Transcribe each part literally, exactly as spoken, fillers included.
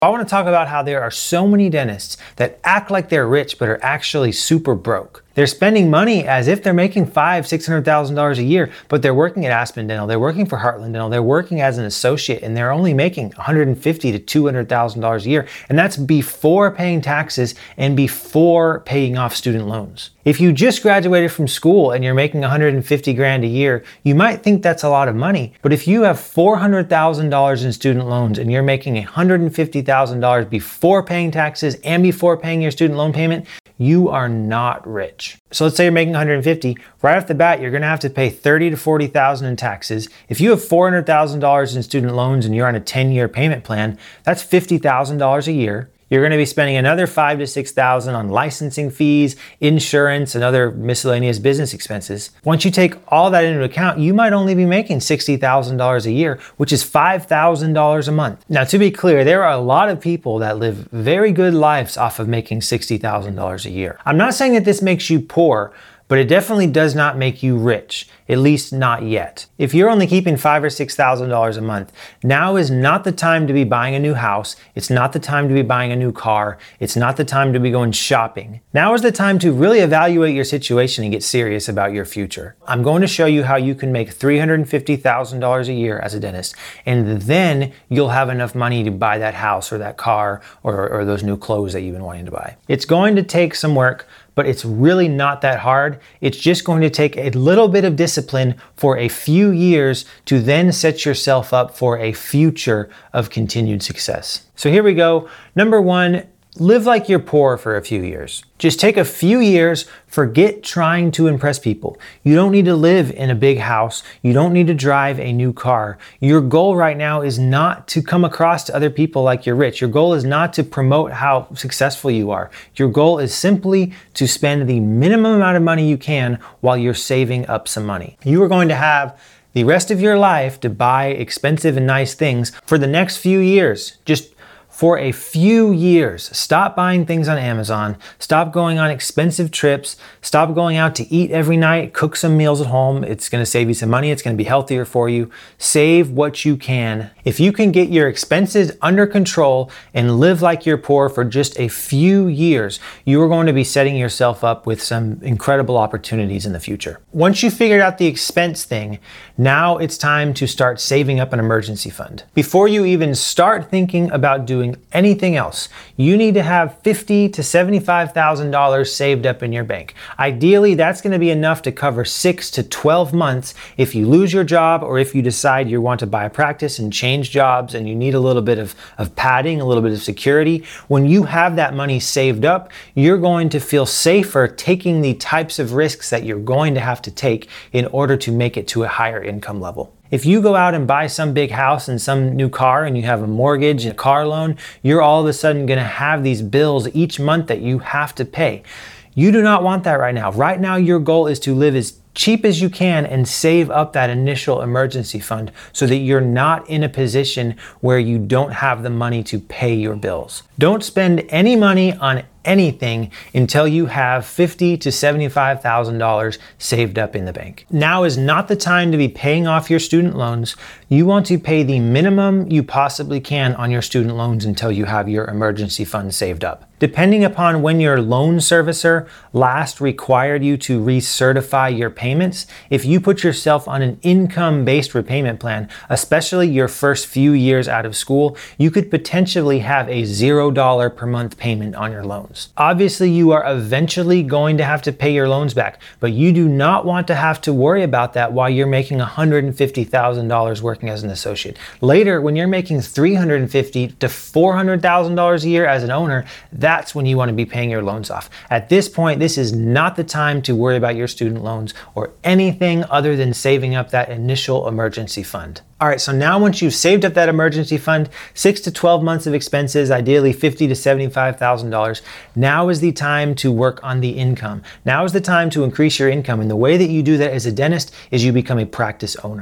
I want to talk about how there are so many dentists that act like they're rich but are actually super broke. They're spending money as if they're making five, six hundred thousand dollars a year, but they're working at Aspen Dental, they're working for Heartland Dental, they're working as an associate, and they're only making one hundred fifty to two hundred thousand dollars a year, and that's before paying taxes and before paying off student loans. If you just graduated from school and you're making one hundred fifty grand a year, you might think that's a lot of money, but if you have four hundred thousand dollars in student loans and you're making one hundred fifty thousand dollars before paying taxes and before paying your student loan payment, you are not rich. So let's say you're making one hundred fifty, right off the bat, you're gonna have to pay thirty to forty thousand in taxes. If you have four hundred thousand dollars in student loans and you're on a ten year payment plan, that's fifty thousand dollars a year. You're gonna be spending another five to six thousand on licensing fees, insurance, and other miscellaneous business expenses. Once you take all that into account, you might only be making sixty thousand dollars a year, which is five thousand dollars a month. Now, to be clear, there are a lot of people that live very good lives off of making sixty thousand dollars a year. I'm not saying that this makes you poor, but it definitely does not make you rich, at least not yet. If you're only keeping five or six thousand dollars a month, now is not the time to be buying a new house. It's not the time to be buying a new car. It's not the time to be going shopping. Now is the time to really evaluate your situation and get serious about your future. I'm going to show you how you can make three hundred fifty thousand dollars a year as a dentist, and then you'll have enough money to buy that house or that car or, or those new clothes that you've been wanting to buy. It's going to take some work, but it's really not that hard. It's just going to take a little bit of discipline for a few years to then set yourself up for a future of continued success. So here we go. Number one, live like you're poor for a few years. Just take a few years, forget trying to impress people. You don't need to live in a big house. You don't need to drive a new car. Your goal right now is not to come across to other people like you're rich. Your goal is not to promote how successful you are. Your goal is simply to spend the minimum amount of money you can while you're saving up some money. You are going to have the rest of your life to buy expensive and nice things for the next few years. Just For a few years. Stop buying things on Amazon. Stop going on expensive trips. Stop going out to eat every night. Cook some meals at home. It's going to save you some money. It's going to be healthier for you. Save what you can. If you can get your expenses under control and live like you're poor for just a few years, you are going to be setting yourself up with some incredible opportunities in the future. Once you figured out the expense thing, now it's time to start saving up an emergency fund. Before you even start thinking about doing anything else, you need to have fifty thousand to seventy-five thousand dollars saved up in your bank. Ideally, that's going to be enough to cover six to twelve months if you lose your job or if you decide you want to buy a practice and change jobs and you need a little bit of, of padding, a little bit of security. When you have that money saved up, you're going to feel safer taking the types of risks that you're going to have to take in order to make it to a higher income level. If you go out and buy some big house and some new car and you have a mortgage and a car loan, you're all of a sudden going to have these bills each month that you have to pay. You do not want that right now. Right now, your goal is to live as cheap as you can and save up that initial emergency fund so that you're not in a position where you don't have the money to pay your bills. Don't spend any money on anything until you have fifty thousand to seventy-five thousand dollars saved up in the bank. Now is not the time to be paying off your student loans. You want to pay the minimum you possibly can on your student loans until you have your emergency fund saved up. Depending upon when your loan servicer last required you to recertify your payments, if you put yourself on an income-based repayment plan, especially your first few years out of school, you could potentially have a zero dollar per month payment on your loans. Obviously, you are eventually going to have to pay your loans back, but you do not want to have to worry about that while you're making one hundred fifty thousand dollars working as an associate. Later, when you're making three hundred fifty thousand to four hundred thousand dollars a year as an owner, that's when you want to be paying your loans off. At this point, this is not the time to worry about your student loans or anything other than saving up that initial emergency fund. All right, so now once you've saved up that emergency fund, six to twelve months of expenses, ideally fifty thousand to seventy-five thousand dollars, now is the time to work on the income. Now is the time to increase your income, and the way that you do that as a dentist is you become a practice owner.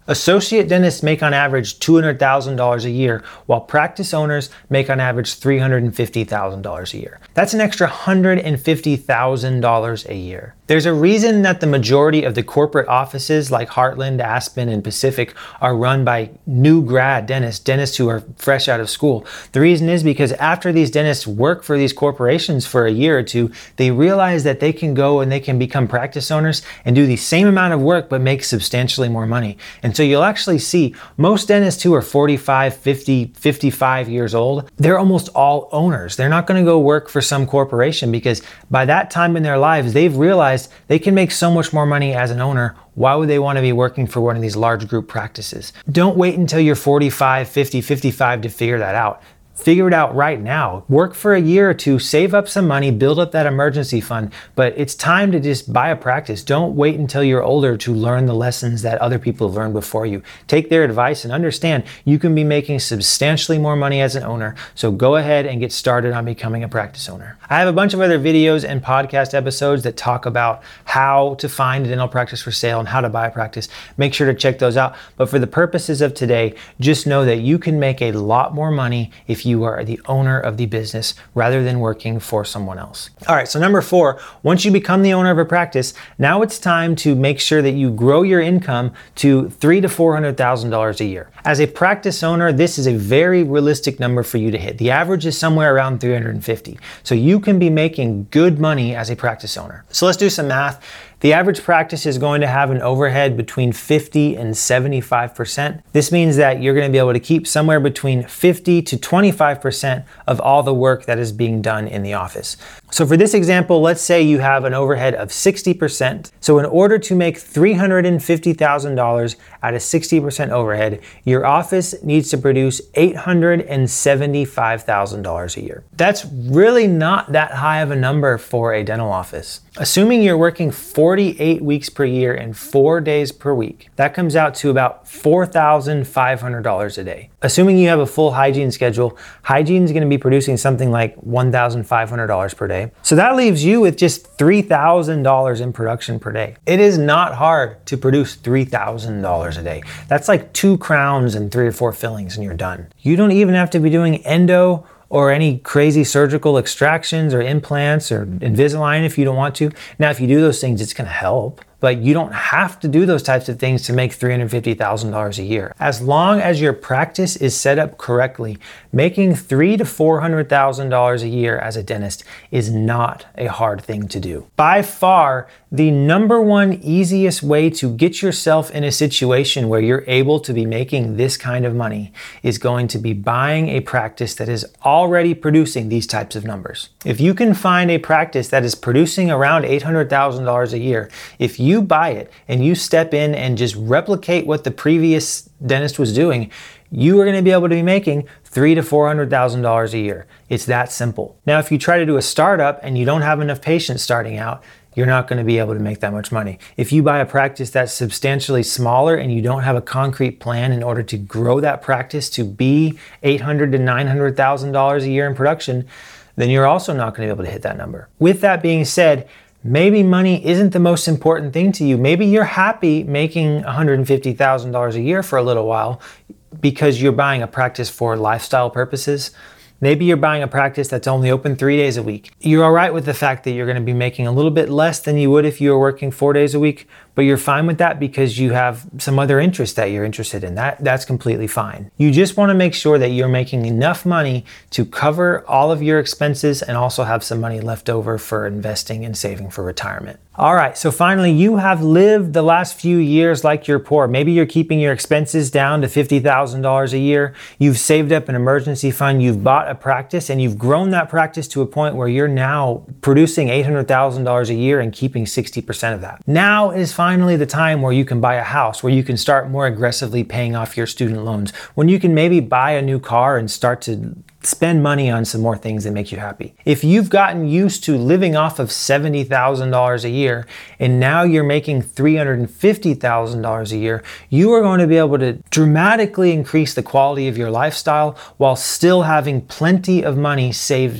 Associate dentists make on average two hundred thousand dollars a year, while practice owners make on average three hundred fifty thousand dollars a year. That's an extra one hundred fifty thousand dollars a year. There's a reason that the majority of the corporate offices like Heartland, Aspen, and Pacific are run by new grad dentists, dentists who are fresh out of school. The reason is because after these dentists work for these corporations for a year or two, they realize that they can go and they can become practice owners and do the same amount of work but make substantially more money. And so you'll actually see most dentists who are forty-five, fifty, fifty-five years old, they're almost all owners. They're not going to go work for some corporation because by that time in their lives, they've realized they can make so much more money as an owner. Why would they want to be working for one of these large group practices? Don't wait until you're forty-five, fifty, fifty-five to figure that out. Figure it out right now. Work for a year or two, save up some money, build up that emergency fund, but it's time to just buy a practice. Don't wait until you're older to learn the lessons that other people have learned before you. Take their advice and understand you can be making substantially more money as an owner, so go ahead and get started on becoming a practice owner. I have a bunch of other videos and podcast episodes that talk about how to find a dental practice for sale and how to buy a practice. Make sure to check those out. But for the purposes of today, just know that you can make a lot more money if you you are the owner of the business rather than working for someone else. All right, so number four, once you become the owner of a practice, now it's time to make sure that you grow your income to three to four hundred thousand dollars a year. As a practice owner, this is a very realistic number for you to hit. The average is somewhere around three hundred fifty. So you can be making good money as a practice owner. So let's do some math. The average practice is going to have an overhead between fifty and seventy-five percent. This means that you're going to be able to keep somewhere between fifty to twenty-five percent of all the work that is being done in the office. So for this example, let's say you have an overhead of sixty percent. So in order to make three hundred fifty thousand dollars at a sixty percent overhead, your office needs to produce eight hundred seventy-five thousand dollars a year. That's really not that high of a number for a dental office. Assuming you're working forty-eight weeks per year and four days per week, that comes out to about four thousand five hundred dollars a day. Assuming you have a full hygiene schedule, hygiene is going to be producing something like one thousand five hundred dollars per day. So that leaves you with just three thousand dollars in production per day. It is not hard to produce three thousand dollars a day. That's like two crowns and three or four fillings and you're done. You don't even have to be doing endo or any crazy surgical extractions or implants or Invisalign if you don't want to. Now, if you do those things, it's gonna help, but you don't have to do those types of things to make three hundred fifty thousand dollars a year. As long as your practice is set up correctly, making three to four hundred thousand dollars a year as a dentist is not a hard thing to do. By far, the number one easiest way to get yourself in a situation where you're able to be making this kind of money is going to be buying a practice that is already producing these types of numbers. If you can find a practice that is producing around eight hundred thousand dollars a year, if you you buy it and you step in and just replicate what the previous dentist was doing, you are going to be able to be making three to four hundred thousand dollars a year. It's that simple. Now, if you try to do a startup and you don't have enough patients starting out, you're not going to be able to make that much money. If you buy a practice that's substantially smaller and you don't have a concrete plan in order to grow that practice to be eight hundred thousand to nine hundred thousand dollars a year in production, then you're also not going to be able to hit that number. With that being said, maybe money isn't the most important thing to you. Maybe you're happy making one hundred fifty thousand dollars a year for a little while because you're buying a practice for lifestyle purposes. Maybe you're buying a practice that's only open three days a week. You're all right with the fact that you're going to be making a little bit less than you would if you were working four days a week, but you're fine with that because you have some other interest that you're interested in. That, that's completely fine. You just want to make sure that you're making enough money to cover all of your expenses and also have some money left over for investing and saving for retirement. All right, so finally, you have lived the last few years like you're poor. Maybe you're keeping your expenses down to fifty thousand dollars a year. You've saved up an emergency fund, you've bought a practice, and you've grown that practice to a point where you're now producing eight hundred thousand dollars a year and keeping sixty percent of that. Now is finally the time where you can buy a house, where you can start more aggressively paying off your student loans, when you can maybe buy a new car and start to spend money on some more things that make you happy. If you've gotten used to living off of seventy thousand dollars a year and now you're making three hundred fifty thousand dollars a year, you are going to be able to dramatically increase the quality of your lifestyle while still having plenty of money saved up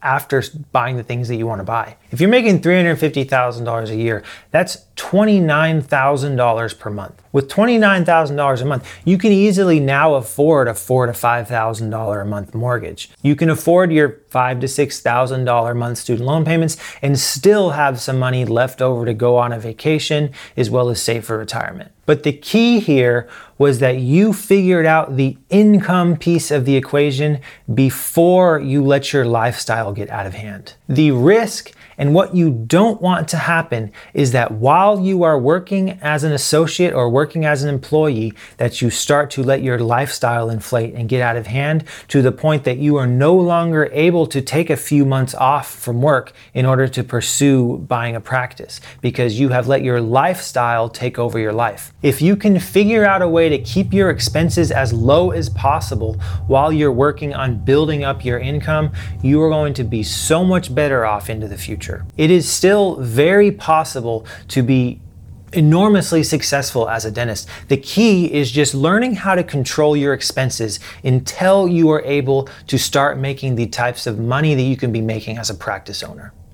after buying the things that you want to buy. If you're making three hundred fifty thousand dollars a year, that's twenty-nine thousand dollars per month. With twenty-nine thousand dollars a month, you can easily now afford a four thousand to five thousand dollars a month mortgage. You can afford your five thousand to six thousand dollars a month student loan payments and still have some money left over to go on a vacation as well as save for retirement. But the key here was that you figured out the income piece of the equation before you let your lifestyle get out of hand. The risk and what you don't want to happen is that while you are working as an associate or working as an employee, that you start to let your lifestyle inflate and get out of hand to the point that you are no longer able to take a few months off from work in order to pursue buying a practice because you have let your lifestyle take over your life. If you can figure out a way to keep your expenses as low as possible while you're working on building up your income, you are going to be so much better off into the future. It is still very possible to be enormously successful as a dentist. The key is just learning how to control your expenses until you are able to start making the types of money that you can be making as a practice owner.